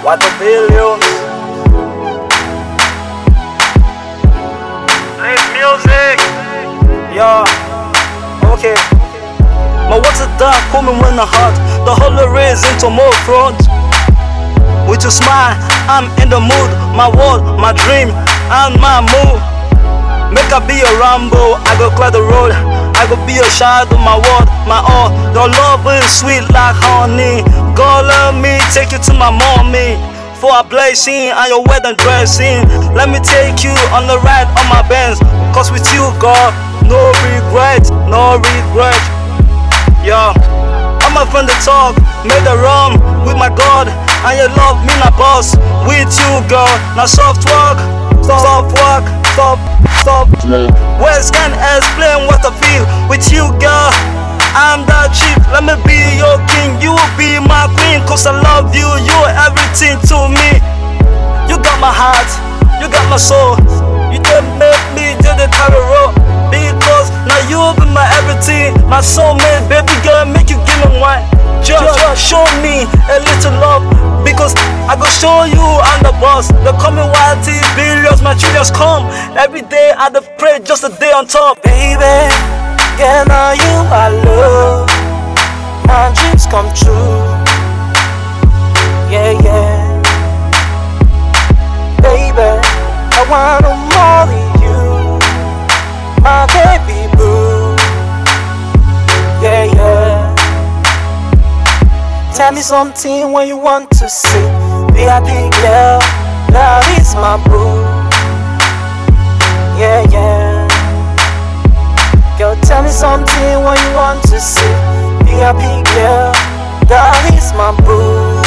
What the billions? Play music. Yeah. Okay. My water dark coming when the heart. The holy rays into more front. With your smile, I'm in the mood. My world, my dream, and my mood. Make I be a Rambo, I go clear the road. I go be a shadow, my word, my all. Your love is sweet like honey. God let me take you to my mommy. For a blessing and your wedding dressing. Let me take you on the ride on my Benz. Cause with you, God, no regret, no regret. Yeah, I'm a friend to talk, made a rum with my God. And you love me, my boss, with you, girl. Now soft walk, soft walk, stop. Words can't explain what I feel with you, girl. I'm that chief, let me be your king. You will be my queen, cause I love you. You're everything to me. You got my heart, you got my soul. You didn't make me do the carry road. Because now you be my everything. My soulmate, baby girl, make you give me one. Just show me a little love. Because I go show you I'm the boss. The coming YT billions, my children's come. Every day I dey pray just a day on top. Baby, yeah, now you I love. My dreams come true. Yeah, yeah. Baby, I wanna marry you, my baby boo. Yeah, yeah. Tell me something when you want to see. VIP girl, that is my boo. Yeah, yeah. Girl, tell me something when you want to see. VIP girl, that is my boo.